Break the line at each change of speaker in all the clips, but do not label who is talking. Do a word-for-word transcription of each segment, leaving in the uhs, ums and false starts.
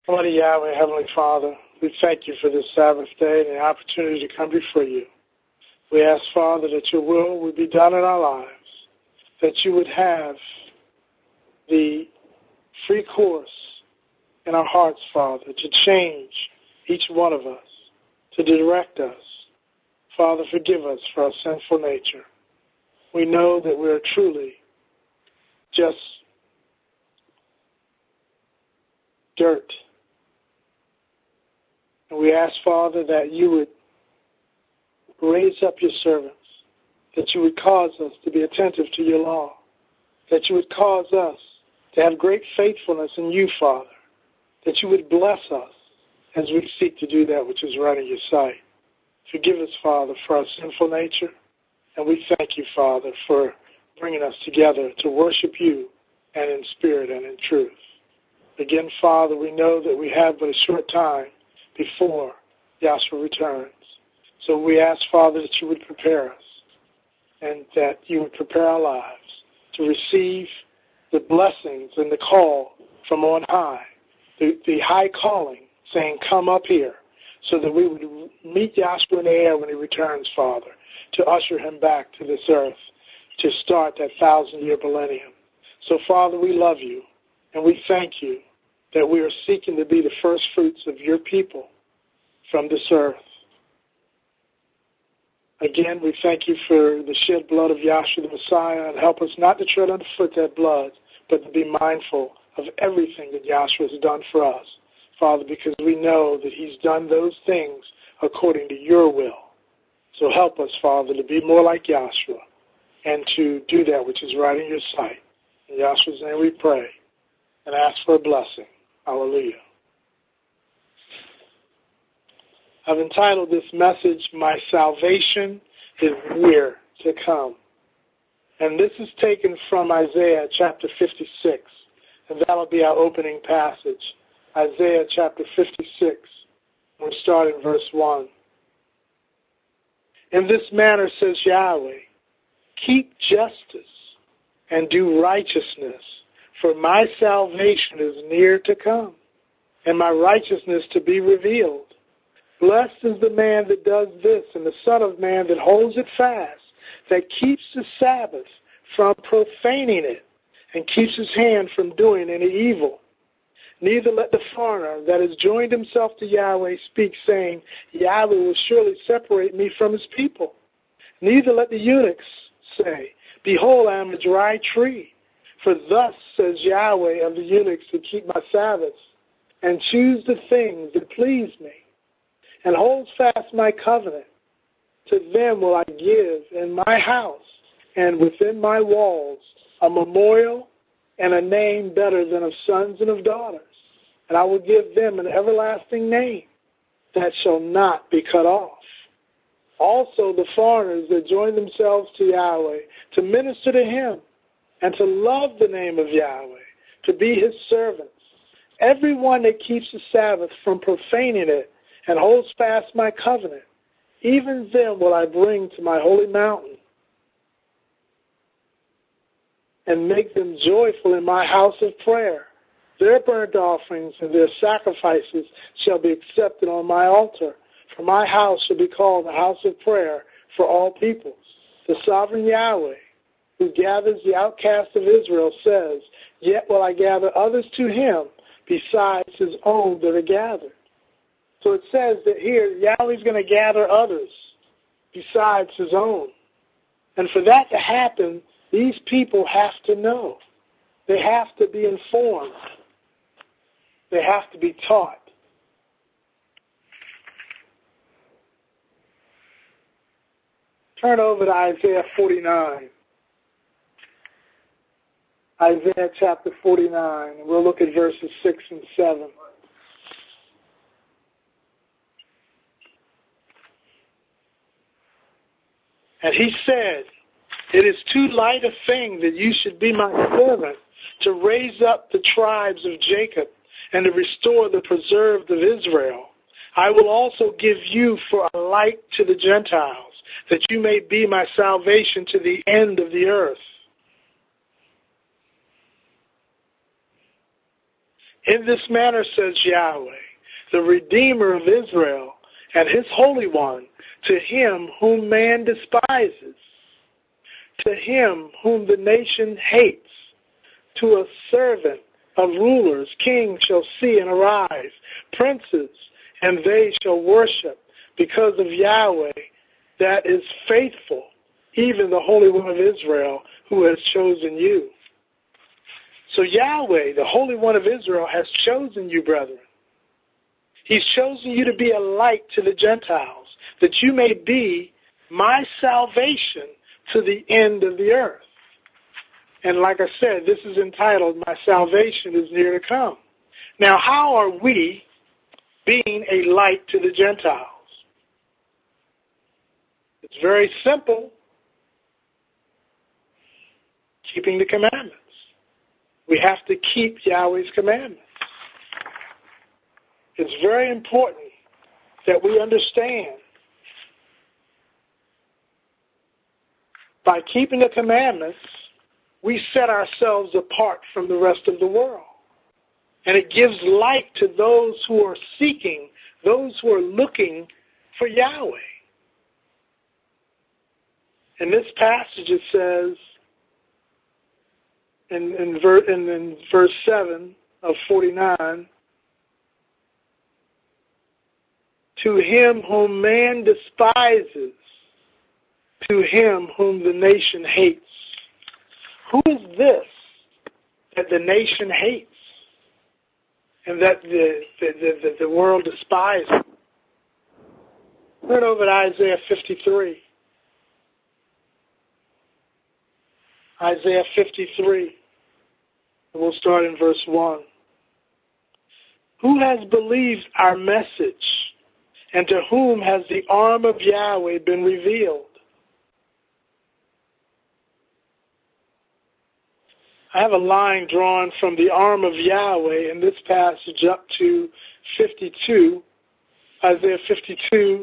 Almighty Yahweh, Heavenly Father, we thank you for this Sabbath day and the opportunity to come before you. We ask, Father, that your will would be done in our lives, that you would have the free course in our hearts, Father, to change each one of us, to direct us. Father, forgive us for our sinful nature. We know that we are truly just dirt. And we ask, Father, that you would raise up your servants, that you would cause us to be attentive to your law, that you would cause us to have great faithfulness in you, Father, that you would bless us as we seek to do that which is right in your sight. Forgive us, Father, for our sinful nature, and we thank you, Father, for bringing us together to worship you and in spirit and in truth. Again, Father, we know that we have but a short time before Yahshua returns. So we ask, Father, that you would prepare us and that you would prepare our lives to receive the blessings and the call from on high, the, the high calling saying, come up here, so that we would meet Yahshua in the air when he returns, Father, to usher him back to this earth, to start that thousand-year millennium. So, Father, we love you, and we thank you that we are seeking to be the first fruits of your people from this earth. Again, we thank you for the shed blood of Yahshua the Messiah, and help us not to tread underfoot that blood, but to be mindful of everything that Yahshua has done for us, Father, because we know that he's done those things according to your will. So help us, Father, to be more like Yahshua and to do that which is right in your sight. In Yahshua's name we pray and ask for a blessing. Hallelujah. I've entitled this message, My Salvation is Near to Come. And this is taken from Isaiah chapter fifty-six, and that'll be our opening passage. Isaiah chapter fifty-six, we'll start in verse one. In this manner says Yahweh, keep justice and do righteousness, for my salvation is near to come, and my righteousness to be revealed. Blessed is the man that does this, and the Son of Man that holds it fast, that keeps the Sabbath from profaning it, and keeps his hand from doing any evil. Neither let the foreigner that has joined himself to Yahweh speak, saying, Yahweh will surely separate me from his people. Neither let the eunuchs say, behold, I am a dry tree. For thus says Yahweh of the eunuchs who keep my Sabbaths, and choose the things that please me, and holds fast my covenant. To them will I give in my house and within my walls a memorial and a name better than of sons and of daughters. And I will give them an everlasting name that shall not be cut off. Also the foreigners that join themselves to Yahweh to minister to him and to love the name of Yahweh, to be his servants. Everyone that keeps the Sabbath from profaning it and holds fast my covenant, even them will I bring to my holy mountain and make them joyful in my house of prayer. Their burnt offerings and their sacrifices shall be accepted on my altar. For my house shall be called the house of prayer for all peoples. The sovereign Yahweh, who gathers the outcast of Israel, says, yet will I gather others to him besides his own that are gathered. So it says that here Yahweh's going to gather others besides his own. And for that to happen, these people have to know. They have to be informed. They have to be taught. Turn over to Isaiah forty-nine. Isaiah chapter forty-nine. And we'll look at verses six and seven. And he said, it is too light a thing that you should be my servant, to raise up the tribes of Jacob and to restore the preserved of Israel. I will also give you for a light to the Gentiles, that you may be my salvation to the end of the earth. In this manner, says Yahweh, the Redeemer of Israel and his Holy One, to him whom man despises, to him whom the nation hates, to a servant of rulers, kings shall see and arise, princes, and they shall worship, because of Yahweh that is faithful, even the Holy One of Israel, who has chosen you. So Yahweh, the Holy One of Israel, has chosen you, brethren. He's chosen you to be a light to the Gentiles, that you may be my salvation to the end of the earth. And like I said, this is entitled, My Salvation is Near to Come. Now, how are we being a light to the Gentiles? It's very simple. Keeping the commandments. We have to keep Yahweh's commandments. It's very important that we understand by keeping the commandments, we set ourselves apart from the rest of the world. And it gives light to those who are seeking, those who are looking for Yahweh. In this passage it says, in, in, ver, in, in verse seven of forty-nine, to him whom man despises, to him whom the nation hates. Who is this that the nation hates and that the, the, the, the world despises? Turn over to Isaiah fifty-three. Isaiah fifty-three. And we'll start in verse one. Who has believed our message, and to whom has the arm of Yahweh been revealed? I have a line drawn from the arm of Yahweh in this passage up to fifty-two, Isaiah fifty-two,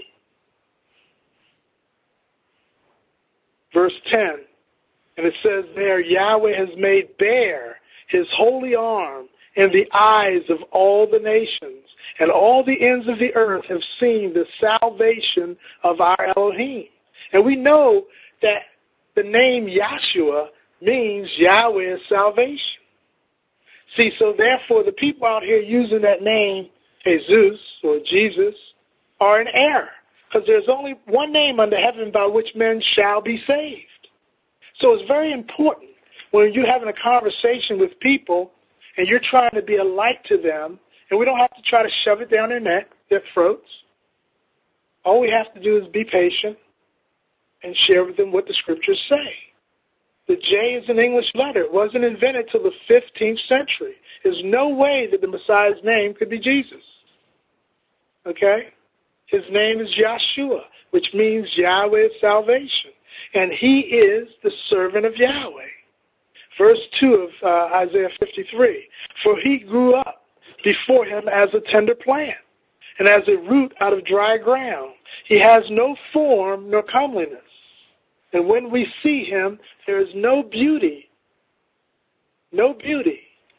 verse ten. And it says there, Yahweh has made bare his holy arm in the eyes of all the nations, and all the ends of the earth have seen the salvation of our Elohim. And we know that the name Yahshua means Yahweh is salvation. See, so therefore the people out here using that name, Jesus or Jesus, are in error, because there's only one name under heaven by which men shall be saved. So it's very important when you're having a conversation with people and you're trying to be a light to them, and we don't have to try to shove it down their neck, their throats. All we have to do is be patient and share with them what the scriptures say. The J is an English letter. It wasn't invented till the fifteenth century. There's no way that the Messiah's name could be Jesus. Okay? His name is Yahshua, which means Yahweh is salvation. And he is the servant of Yahweh. Verse two of uh, Isaiah fifty-three. For he grew up before him as a tender plant, and as a root out of dry ground. He has no form nor comeliness. And when we see him, there is no beauty, no beauty,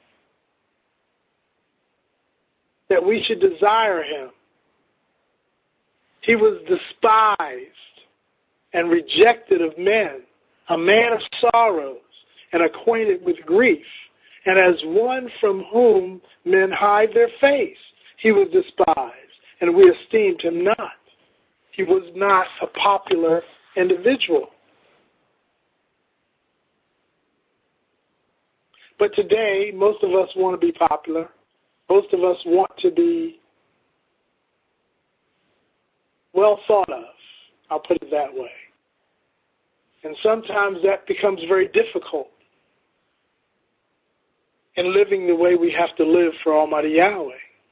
that we should desire him. He was despised and rejected of men, a man of sorrows and acquainted with grief, and as one from whom men hide their face. He was despised, and we esteemed him not. He was not a popular individual. But today, most of us want to be popular. Most of us want to be well thought of. I'll put it that way. And sometimes that becomes very difficult in living the way we have to live for Almighty Yahweh.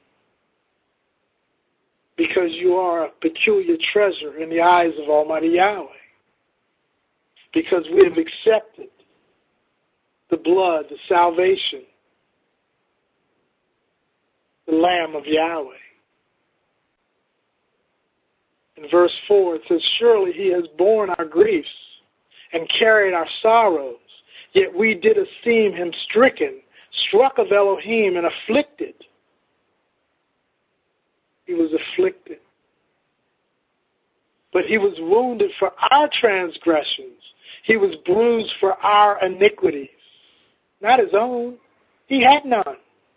Because you are a peculiar treasure in the eyes of Almighty Yahweh. Because we have accepted the blood, the salvation, the Lamb of Yahweh. In verse four, it says, surely he has borne our griefs and carried our sorrows, yet we did esteem him stricken, struck of Elohim and afflicted. He was afflicted. But he was wounded for our transgressions. He was bruised for our iniquities. Not his own. He had none.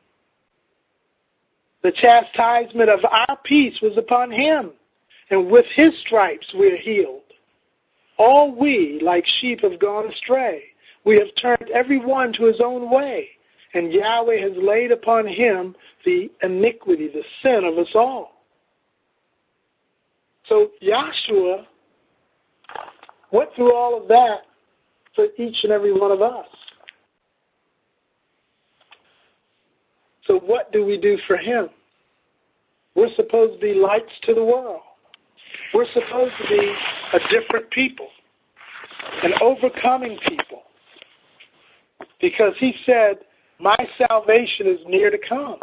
The chastisement of our peace was upon him, and with his stripes we are healed. All we, like sheep, have gone astray. We have turned every one to his own way, and Yahweh has laid upon him the iniquity, the sin of us all. So Yahshua went through all of that for each and every one of us. So what do we do for him? We're supposed to be lights to the world. We're supposed to be a different people, an overcoming people. Because he said, my salvation is near to come.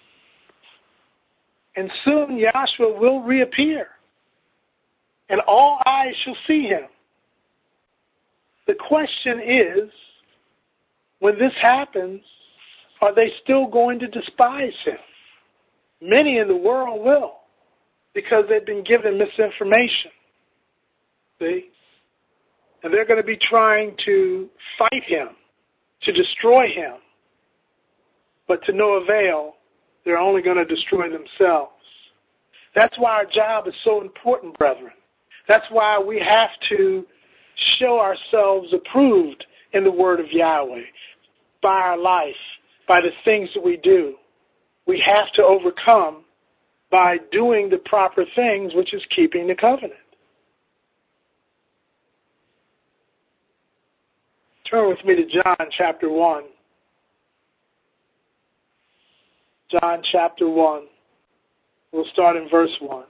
And soon Yahshua will reappear, and all eyes shall see him. The question is, when this happens, are they still going to despise him? Many in the world will, because they've been given misinformation. See? And they're going to be trying to fight him, to destroy him. But to no avail, they're only going to destroy themselves. That's why our job is so important, brethren. That's why we have to show ourselves approved in the word of Yahweh, by our life, by the things that we do. We have to overcome by doing the proper things, which is keeping the covenant. Turn with me to John chapter one. John chapter one. We'll start in verse one.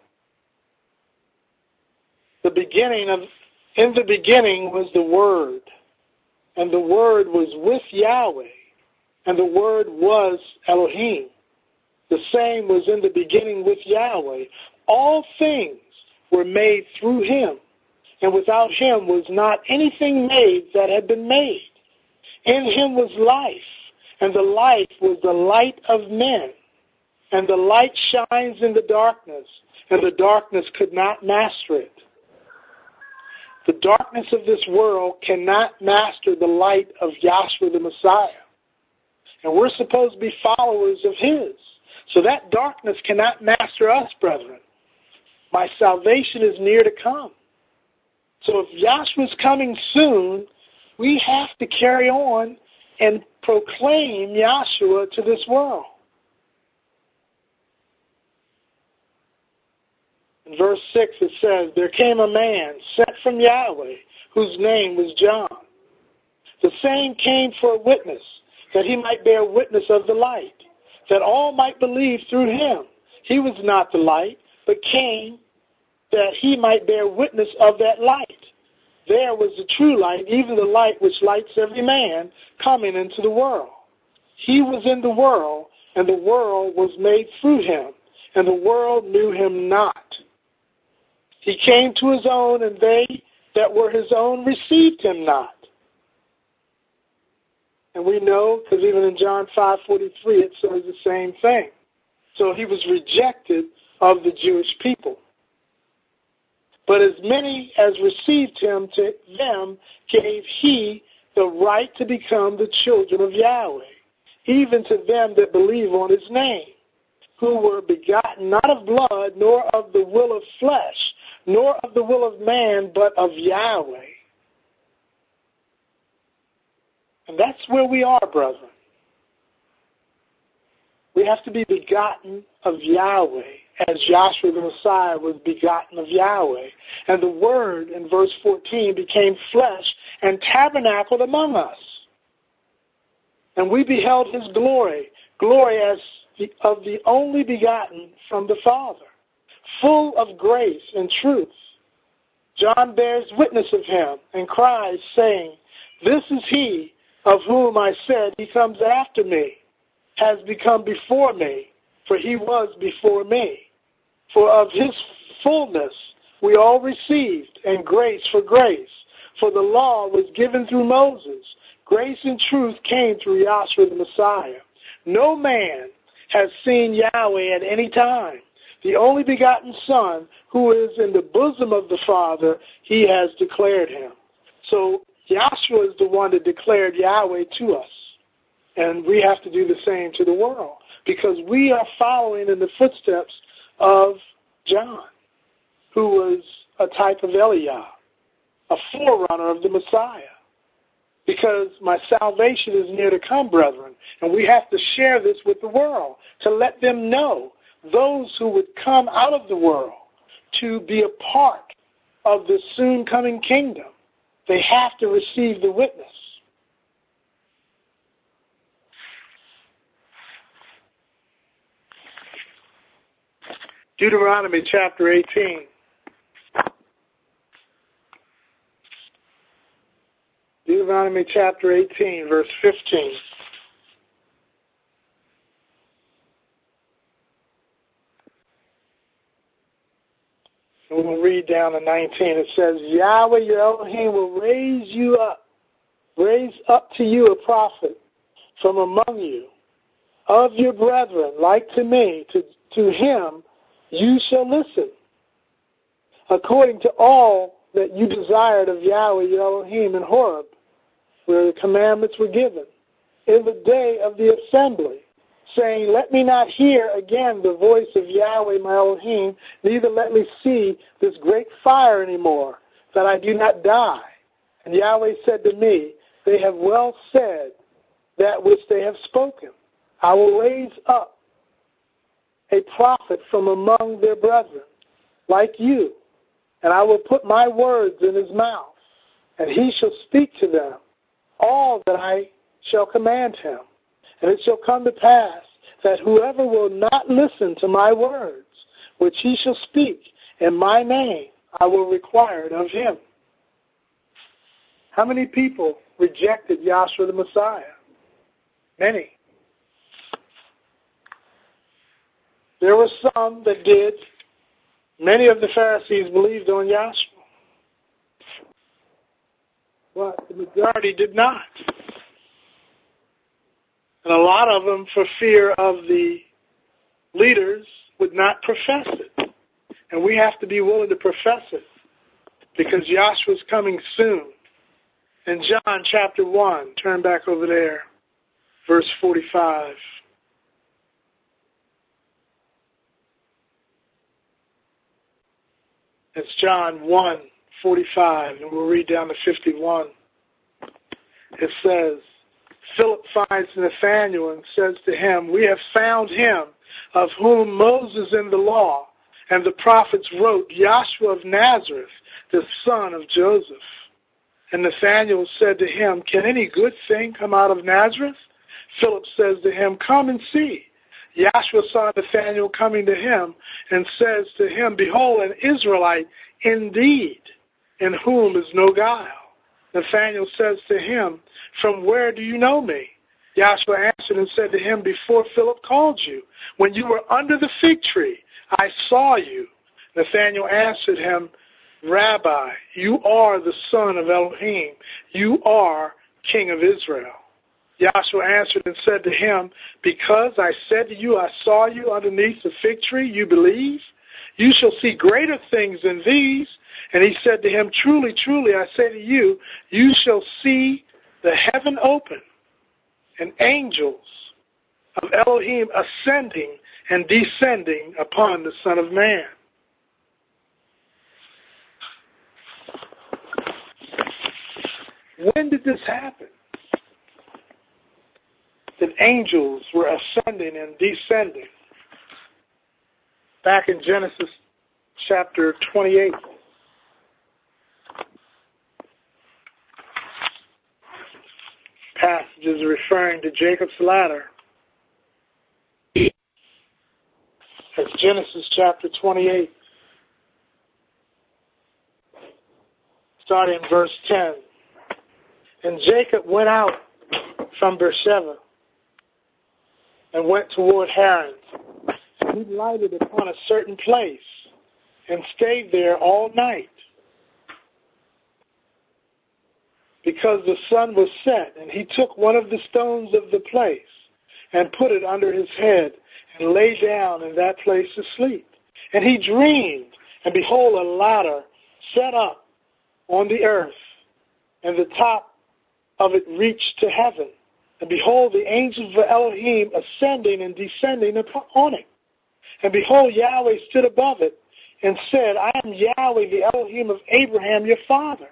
The beginning of, in the beginning was the Word, and the Word was with Yahweh, and the Word was Elohim. The same was in the beginning with Yahweh. All things were made through him, and without him was not anything made that had been made. In him was life, and the life was the light of men. And the light shines in the darkness, and the darkness could not master it. The darkness of this world cannot master the light of Yahshua the Messiah. And we're supposed to be followers of his. So that darkness cannot master us, brethren. My salvation is near to come. So if Yahshua's coming soon, we have to carry on and proclaim Yahshua to this world. In verse six it says, there came a man sent from Yahweh, whose name was John. The same came for a witness, that he might bear witness of the light, that all might believe through him. He was not the light, but came that he might bear witness of that light. There was the true light, even the light which lights every man coming into the world. He was in the world, and the world was made through him, and the world knew him not. He came to his own, and they that were his own received him not. And we know, because even in John five forty-three, it says the same thing. So he was rejected of the Jewish people. But as many as received him, to them gave he the right to become the children of Yahweh, even to them that believe on his name, who were begotten not of blood, nor of the will of flesh, nor of the will of man, but of Yahweh. And that's where we are, brethren. We have to be begotten of Yahweh, as Joshua the Messiah was begotten of Yahweh. And the Word, in verse fourteen, became flesh and tabernacled among us. And we beheld his glory, glory as the, of the only begotten from the Father, full of grace and truth. John bears witness of him and cries, saying, this is he of whom I said, he comes after me, has become before me, for he was before me. For of his fullness we all received, and grace for grace. For the law was given through Moses. Grace and truth came through Yahshua the Messiah. No man has seen Yahweh at any time. The only begotten Son, who is in the bosom of the Father, he has declared him. So Yahshua is the one that declared Yahweh to us. And we have to do the same to the world, because we are following in the footsteps of John, who was a type of Eliah, a forerunner of the Messiah. Because my salvation is near to come, brethren, and we have to share this with the world to let them know, those who would come out of the world to be a part of the soon coming kingdom. They have to receive the witness. Deuteronomy chapter eighteen. Deuteronomy chapter eighteen, verse fifteen. And we'll read down to nineteen. It says, Yahweh your Elohim will raise you up, raise up to you a prophet from among you, of your brethren, like to me. To, to him you shall listen, according to all that you desired of Yahweh your Elohim in Horeb, where the commandments were given, in the day of the assembly, saying, let me not hear again the voice of Yahweh my Elohim, neither let me see this great fire anymore, that I do not die. And Yahweh said to me, they have well said that which they have spoken. I will raise up a prophet from among their brethren, like you, and I will put my words in his mouth, and he shall speak to them all that I shall command him. And it shall come to pass that whoever will not listen to my words, which he shall speak in my name, I will require it of him. How many people rejected Yahshua the Messiah? Many. There were some that did. Many of the Pharisees believed on Yahshua, but the majority did not. And a lot of them, for fear of the leaders, would not profess it. And we have to be willing to profess it, because Yahshua is coming soon. In John chapter one, turn back over there, verse forty-five. It's John one, forty-five, and we'll read down to fifty-one. It says, Philip finds Nathanael and says to him, we have found him of whom Moses in the law and the prophets wrote, Yahshua of Nazareth, the son of Joseph. And Nathanael said to him, can any good thing come out of Nazareth? Philip says to him, come and see. Yahshua saw Nathanael coming to him and says to him, behold, an Israelite indeed, in whom is no guile. Nathanael says to him, from where do you know me? Yahshua answered and said to him, before Philip called you, when you were under the fig tree, I saw you. Nathanael answered him, Rabbi, you are the son of Elohim. You are King of Israel. Yahshua answered and said to him, because I said to you, I saw you underneath the fig tree, you believe? You shall see greater things than these. And he said to him, truly, truly, I say to you, you shall see the heaven open and angels of Elohim ascending and descending upon the Son of Man. When did this happen? That angels were ascending and descending. Back in Genesis chapter twenty-eight. Passages referring to Jacob's ladder. That's Genesis chapter twenty-eight. Starting in verse ten. And Jacob went out from Beersheba and went toward Haran. And he lighted upon a certain place and stayed there all night. because the sun was set, and he took one of the stones of the place and put it under his head and lay down in that place to sleep. And he dreamed, and behold, a ladder set up on the earth, and the top of it reached to heaven. And behold, the angels of Elohim ascending and descending upon it. And behold, Yahweh stood above it and said, I am Yahweh, the Elohim of Abraham, your father,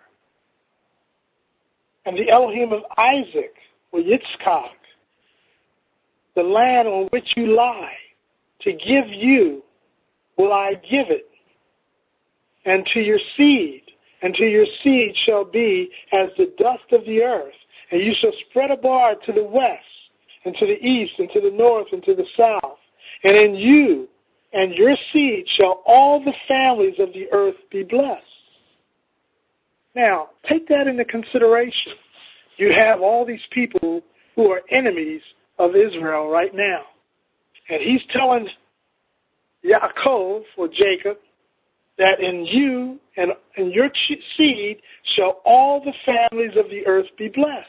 and the Elohim of Isaac, or Yitzchak, the land on which you lie. To give you will I give it, and to your seed, and to your seed shall be as the dust of the earth, and you shall spread abroad to the west, and to the east, and to the north, and to the south. And in you and your seed shall all the families of the earth be blessed. Now, take that into consideration. You have all these people who are enemies of Israel right now. And he's telling Yaakov, or Jacob, that in you and in your seed shall all the families of the earth be blessed.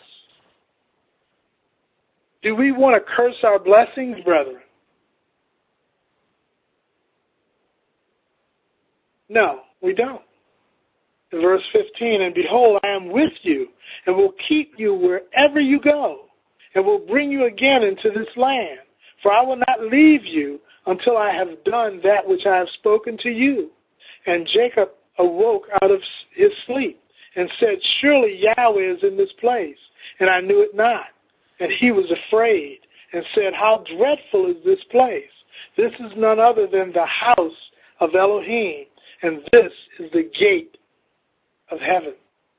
Do we want to curse our blessings, brethren? No, we don't. In verse fifteen, and behold, I am with you, and will keep you wherever you go, and will bring you again into this land. For I will not leave you until I have done that which I have spoken to you. And Jacob awoke out of his sleep, and said, Surely Yahweh is in this place, and I knew it not. And he was afraid, and said, How dreadful is this place! This is none other than the house of Elohim, and this is the gate of heaven.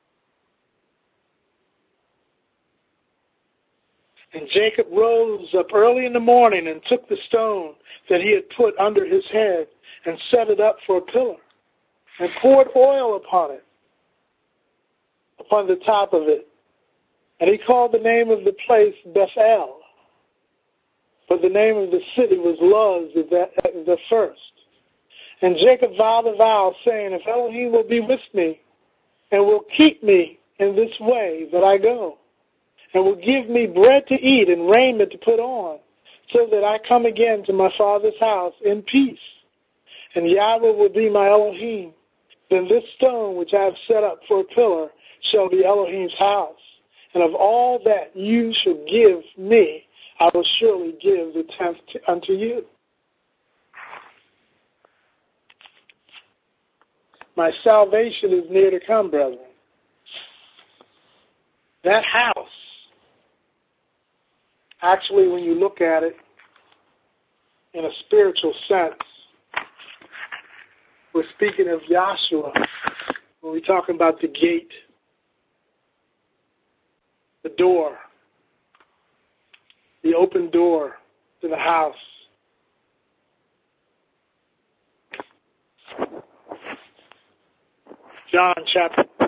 And Jacob rose up early in the morning and took the stone that he had put under his head and set it up for a pillar, and poured oil upon it, upon the top of it. And he called the name of the place Bethel, but the name of the city was Luz at the first. And Jacob vowed a vow, saying, If Elohim will be with me, and will keep me in this way that I go, and will give me bread to eat and raiment to put on, so that I come again to my father's house in peace, and Yahweh will be my Elohim, then this stone which I have set up for a pillar shall be Elohim's house. And of all that you shall give me, I will surely give the tenth unto you. My salvation is near to come, brethren. That house, actually, when you look at it in a spiritual sense, we're speaking of Yahshua when we're talking about the gate, the door, the open door to the house. John chapter five.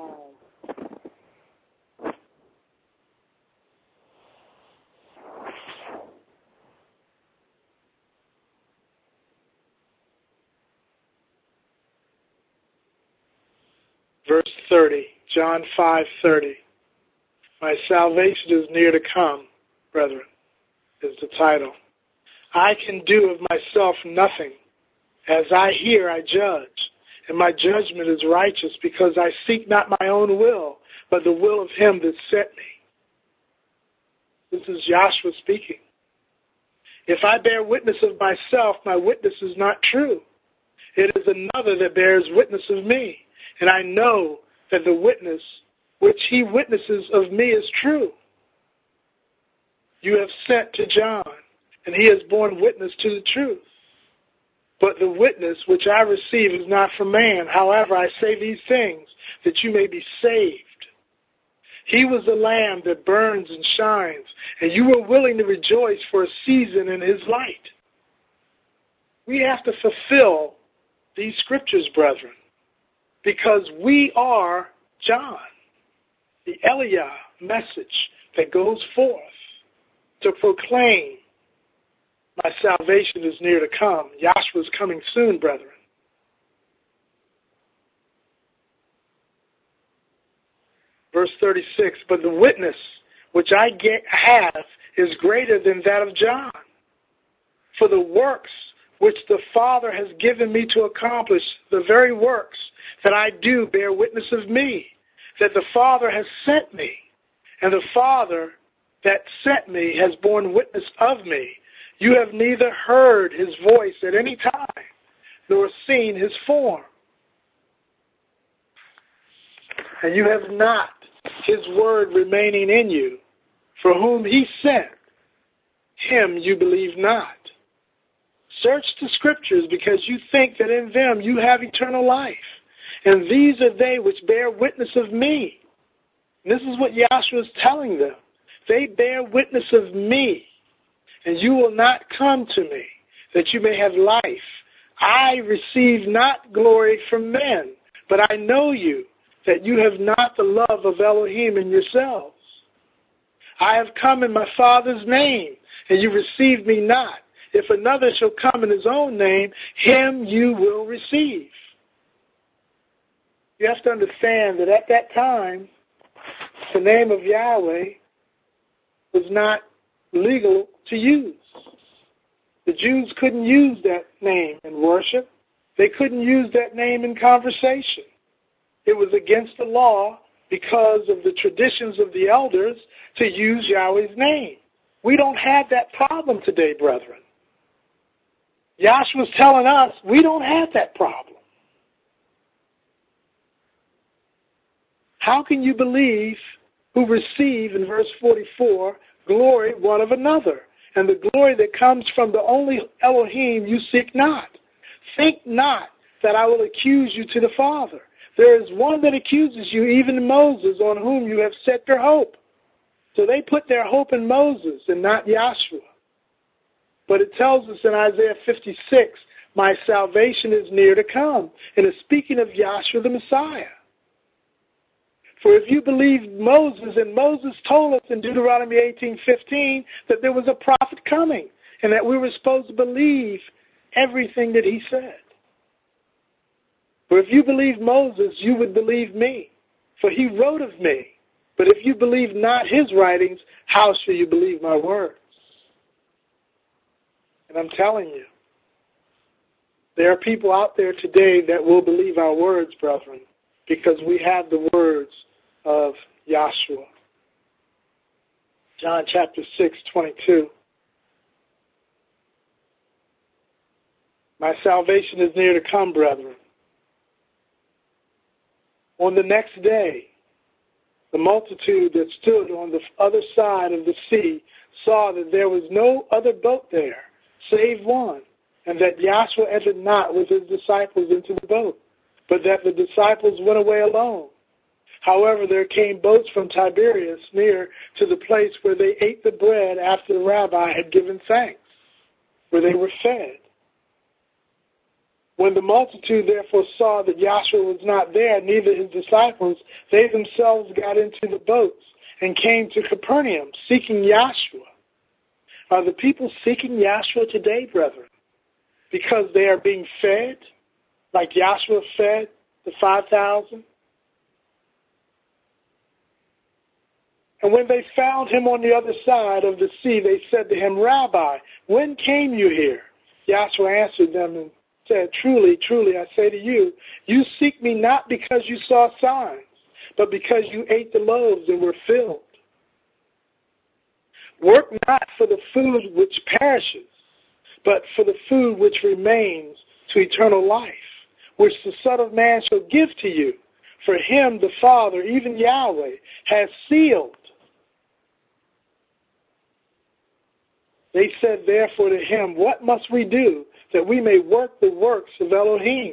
Verse thirty, John five thirty. My salvation is near to come, brethren, is the title. I can do of myself nothing. As I hear, I judge, and my judgment is righteous, because I seek not my own will, but the will of him that sent me. This is Yahshua speaking. If I bear witness of myself, my witness is not true. It is another that bears witness of me, and I know that the witness which he witnesses of me is true. You have sent to John, and he has borne witness to the truth. But the witness which I receive is not from man. However, I say these things, that you may be saved. He was the lamb that burns and shines, and you were willing to rejoice for a season in his light. We have to fulfill these scriptures, brethren, because we are John, the Eliah message that goes forth to proclaim my salvation is near to come. Yahshua is coming soon, brethren. Verse thirty-six, but the witness which I get, have is greater than that of John. For the works which the Father has given me to accomplish, the very works that I do bear witness of me, that the Father has sent me. And the Father that sent me has borne witness of me. You have neither heard his voice at any time, nor seen his form. And you have not his word remaining in you, for whom he sent, him you believe not. Search the Scriptures, because you think that in them you have eternal life. And these are they which bear witness of me. And this is what Yahshua is telling them. They bear witness of me, and you will not come to me, that you may have life. I receive not glory from men, but I know you, that you have not the love of Elohim in yourselves. I have come in my Father's name, and you receive me not. If another shall come in his own name, him you will receive. You have to understand that at that time, the name of Yahweh was not legal to use. The Jews couldn't use that name in worship. They couldn't use that name in conversation. It was against the law because of the traditions of the elders to use Yahweh's name. We don't have that problem today, brethren. Yahshua's telling us we don't have that problem. How can you believe who receive, in verse forty-four, glory one of another, and the glory that comes from the only Elohim you seek not? Think not that I will accuse you to the Father. There is one that accuses you, even Moses, on whom you have set your hope. So they put their hope in Moses and not Yahshua. But it tells us in Isaiah fifty-six, my salvation is near to come. And it's speaking of Yahshua the Messiah. For if you believe Moses, and Moses told us in Deuteronomy eighteen fifteen that there was a prophet coming, and that we were supposed to believe everything that he said. For if you believe Moses, you would believe me, for he wrote of me. But if you believe not his writings, how shall you believe my words? And I'm telling you, there are people out there today that will believe our words, brethren, because we have the words of Yahshua. John chapter six, twenty-two. My salvation is near to come, brethren. On the next day, the multitude that stood on the other side of the sea saw that there was no other boat there, save one, and that Yahshua entered not with his disciples into the boat, but that the disciples went away alone. However, there came boats from Tiberias near to the place where they ate the bread after the rabbi had given thanks, where they were fed. When the multitude therefore saw that Yahshua was not there, neither his disciples, they themselves got into the boats and came to Capernaum, seeking Yahshua. Are the people seeking Yahshua today, brethren? Because they are being fed, like Yahshua fed the five thousand? And when they found him on the other side of the sea, they said to him, Rabbi, when came you here? Yahshua answered them and said, Truly, truly, I say to you, you seek me not because you saw signs, but because you ate the loaves and were filled. Work not for the food which perishes, but for the food which remains to eternal life, which the Son of Man shall give to you. For him the Father, even Yahweh, has sealed. They said therefore to him, What must we do that we may work the works of Elohim?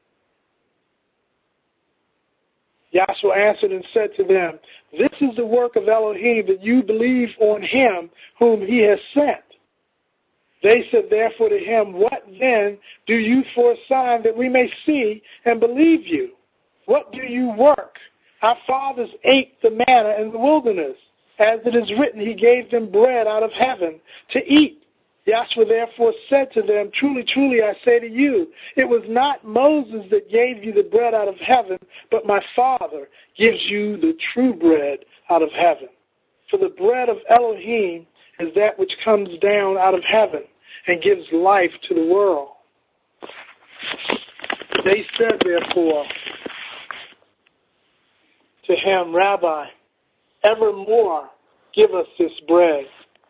Yahshua answered and said to them, This is the work of Elohim, that you believe on him whom he has sent. They said therefore to him, What then do you for a sign that we may see and believe you? What do you work? Our fathers ate the manna in the wilderness. As it is written, he gave them bread out of heaven to eat. Yahshua therefore said to them, truly, truly, I say to you, it was not Moses that gave you the bread out of heaven, but my Father gives you the true bread out of heaven. For the bread of Elohim is that which comes down out of heaven and gives life to the world. They said, therefore, to him, Rabbi, evermore give us this bread.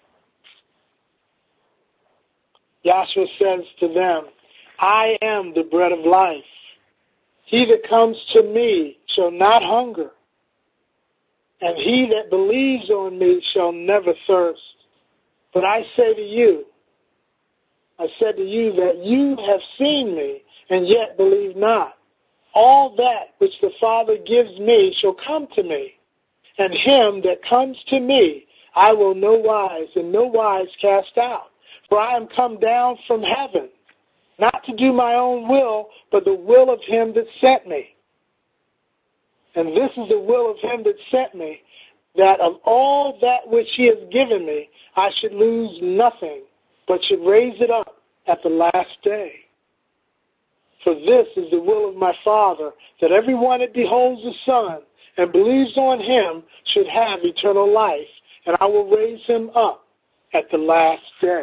Yahshua says to them, I am the bread of life. He that comes to me shall not hunger, and he that believes on me shall never thirst. But I say to you, I said to you that you have seen me, and yet believe not. All that which the Father gives me shall come to me, and him that comes to me I will no wise and no wise cast out. For I am come down from heaven, not to do my own will, but the will of him that sent me. And this is the will of him that sent me, that of all that which he has given me, I should lose nothing, but should raise it up at the last day. For this is the will of my Father, that everyone that beholds the Son and believes on him should have eternal life, and I will raise him up at the last day.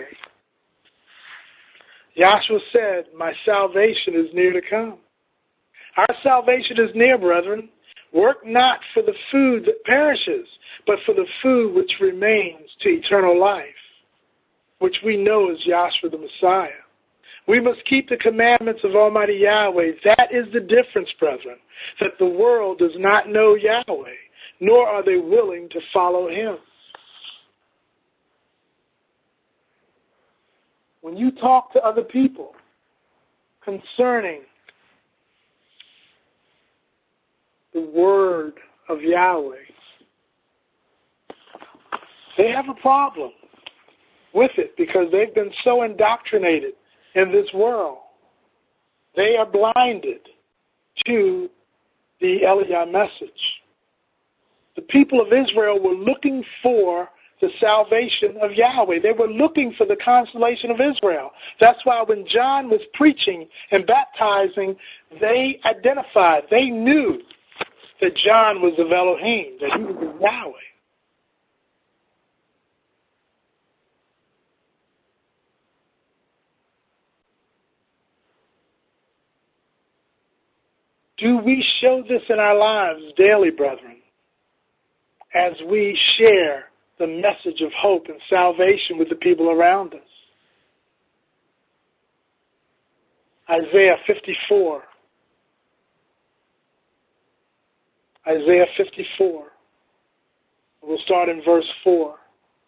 Yahshua said, my salvation is near to come. Our salvation is near, brethren. Work not for the food that perishes, but for the food which remains to eternal life, which we know is Yahshua the Messiah. We must keep the commandments of Almighty Yahweh. That is the difference, brethren, that the world does not know Yahweh, nor are they willing to follow him. When you talk to other people concerning the word of Yahweh, they have a problem with it because they've been so indoctrinated in this world. They are blinded to the Eliah message. The people of Israel were looking for the salvation of Yahweh. They were looking for the consolation of Israel. That's why when John was preaching and baptizing, they identified, they knew that John was of Elohim, that he was of Yahweh. Do we show this in our lives daily, brethren, as we share the message of hope and salvation with the people around us? Isaiah fifty-four. Isaiah fifty-four. We'll start in verse four.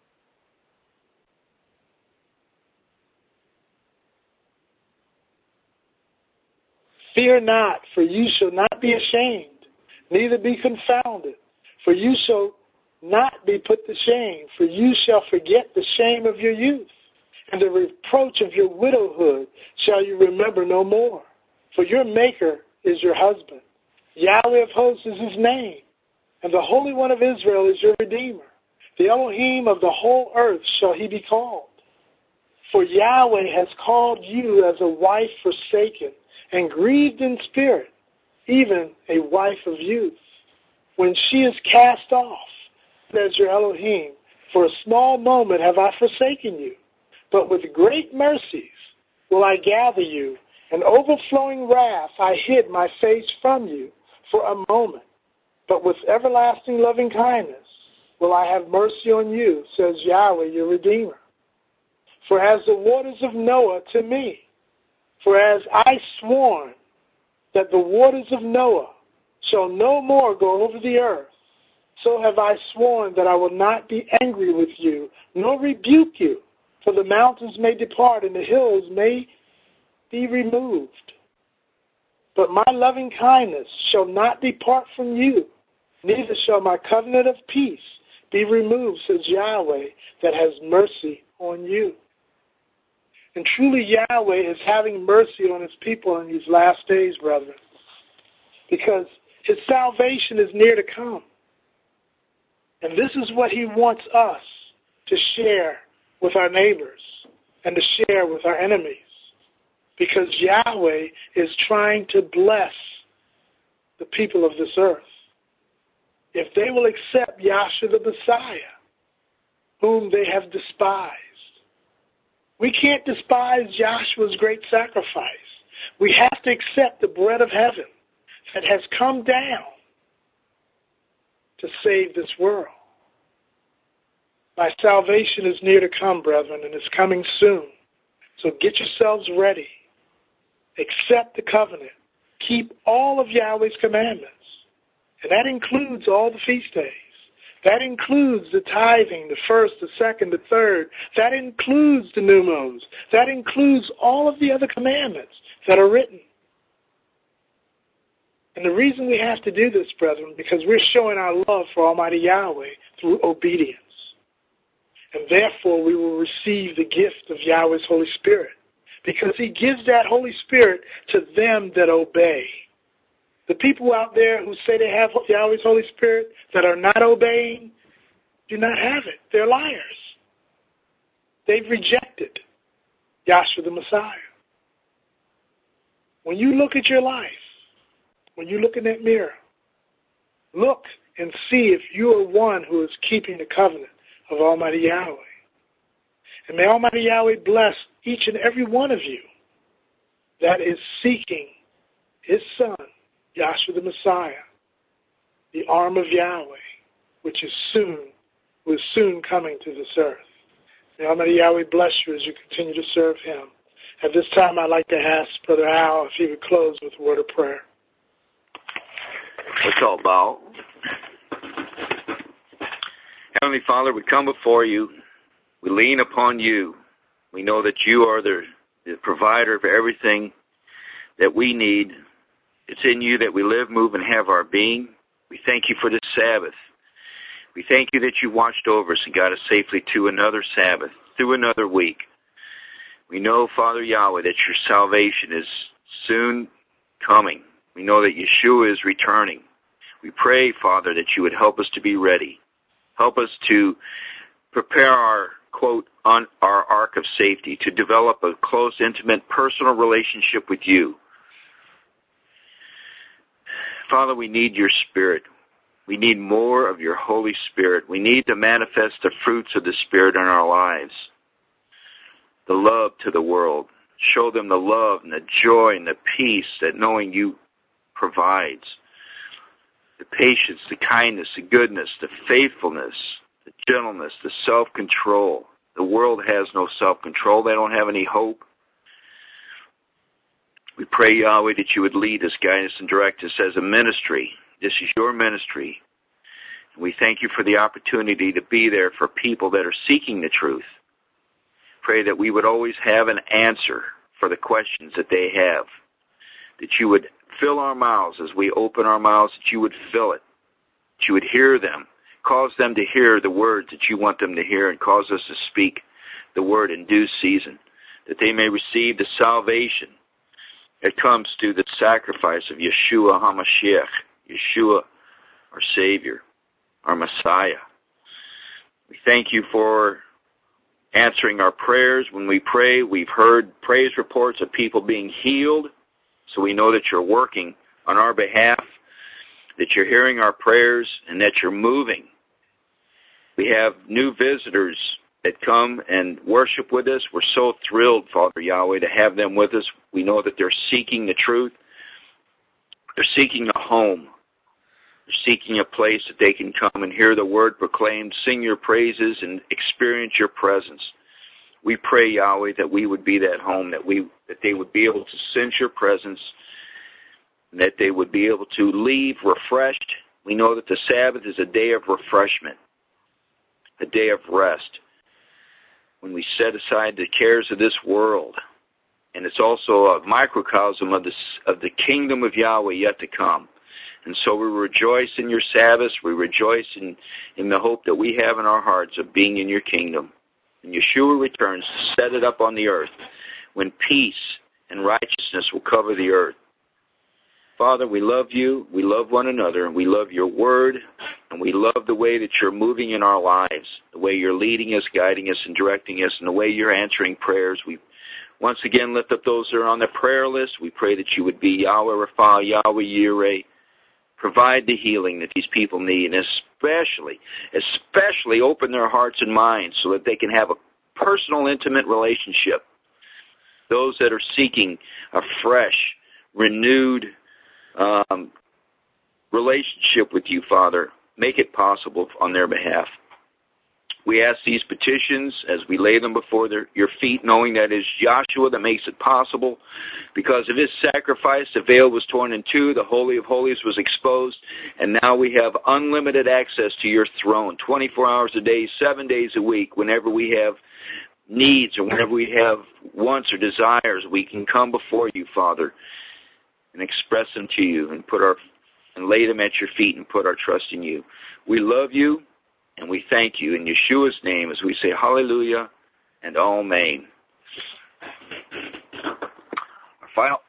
Fear not, for you shall not be ashamed, neither be confounded, for you shall not be put to shame, for you shall forget the shame of your youth, and the reproach of your widowhood shall you remember no more. For your Maker is your husband. Yahweh of hosts is his name, and the Holy One of Israel is your Redeemer. The Elohim of the whole earth shall he be called. For Yahweh has called you as a wife forsaken and grieved in spirit, even a wife of youth. When she is cast off, says your Elohim, for a small moment have I forsaken you, but with great mercies will I gather you, and overflowing wrath I hid my face from you for a moment, but with everlasting loving kindness will I have mercy on you, says Yahweh your Redeemer. For as the waters of Noah to me, for as I sworn that the waters of Noah shall no more go over the earth, so have I sworn that I will not be angry with you, nor rebuke you, for the mountains may depart and the hills may be removed. But my loving kindness shall not depart from you, neither shall my covenant of peace be removed, says Yahweh, that has mercy on you. And truly Yahweh is having mercy on his people in these last days, brethren, because his salvation is near to come. And this is what he wants us to share with our neighbors and to share with our enemies. Because Yahweh is trying to bless the people of this earth. If they will accept Yahshua the Messiah, whom they have despised. We can't despise Yahshua's great sacrifice. We have to accept the bread of heaven that has come down to save this world. My salvation is near to come, brethren, and it's coming soon. So get yourselves ready. Accept the covenant. Keep all of Yahweh's commandments. And that includes all the feast days. That includes the tithing, the first, the second, the third. That includes the new moons. That includes all of the other commandments that are written. And the reason we have to do this, brethren, because we're showing our love for Almighty Yahweh through obedience. And therefore we will receive the gift of Yahweh's Holy Spirit. Because he gives that Holy Spirit to them that obey. The people out there who say they have Yahweh's Holy Spirit that are not obeying do not have it. They're liars. They've rejected Yahshua the Messiah. When you look at your life, when you look in that mirror, look and see if you are one who is keeping the covenant of Almighty Yahweh. And may Almighty Yahweh bless each and every one of you that is seeking his Son, Yahshua the Messiah, the arm of Yahweh, which is soon, who is soon coming to this earth. May Almighty Yahweh bless you as you continue to serve him. At this time, I'd like to ask Brother Al if he would close with a word of prayer.
Let's all bow. Heavenly Father, we come before you. We lean upon you. We know that you are the, the provider of everything that we need. It's in you that we live, move, and have our being. We thank you for this Sabbath. We thank you that you watched over us and got us safely to another Sabbath, through another week. We know, Father Yahweh, that your salvation is soon coming. We know that Yeshua is returning. We pray, Father, that you would help us to be ready. Help us to prepare our, quote, on our ark of safety, to develop a close, intimate, personal relationship with you. Father, we need your Spirit. We need more of your Holy Spirit. We need to manifest the fruits of the Spirit in our lives. The love to the world. Show them the love and the joy and the peace that knowing you provides. The patience, the kindness, the goodness, the faithfulness, the gentleness, the self-control. The world has no self-control. They don't have any hope. We pray, Yahweh, that you would lead us, guide us, and direct us as a ministry. This is your ministry. We thank you for the opportunity to be there for people that are seeking the truth. Pray that we would always have an answer for the questions that they have. That you would fill our mouths as we open our mouths, that you would fill it. That you would hear them. Cause them to hear the words that you want them to hear, and cause us to speak the word in due season. That they may receive the salvation that comes through the sacrifice of Yeshua HaMashiach, Yeshua, our Savior, our Messiah. We thank you for answering our prayers. When we pray, we've heard praise reports of people being healed, so we know that you're working on our behalf, that you're hearing our prayers, and that you're moving. We have new visitors that come and worship with us. We're so thrilled, Father Yahweh, to have them with us. We know that they're seeking the truth. They're seeking a home. They're seeking a place that they can come and hear the word proclaimed, sing your praises, and experience your presence. We pray, Yahweh, that we would be that home, that we that they would be able to sense your presence, and that they would be able to leave refreshed. We know that the Sabbath is a day of refreshment, a day of rest, when we set aside the cares of this world. And it's also a microcosm of, this, of the kingdom of Yahweh yet to come. And so we rejoice in your Sabbaths. We rejoice in, in the hope that we have in our hearts of being in your kingdom. And Yeshua returns to set it up on the earth, when peace and righteousness will cover the earth. Father, we love you. We love one another. And we love your word. And we love the way that you're moving in our lives, the way you're leading us, guiding us, and directing us, and the way you're answering prayers. We once again lift up those that are on the prayer list. We pray that you would be Yahweh Rapha, Yahweh Yireh. Provide the healing that these people need, and especially, especially open their hearts and minds so that they can have a personal, intimate relationship. Those that are seeking a fresh, renewed um, relationship with you, Father, make it possible on their behalf. We ask these petitions as we lay them before their, your feet, knowing that it is Yahshua that makes it possible. Because of his sacrifice, the veil was torn in two, the Holy of Holies was exposed, and now we have unlimited access to your throne, twenty-four hours a day, seven days a week. Whenever we have needs or whenever we have wants or desires, we can come before you, Father, and express them to you and put our and lay them at your feet and put our trust in you. We love you. And we thank you in Yeshua's name as we say hallelujah and amen. Our final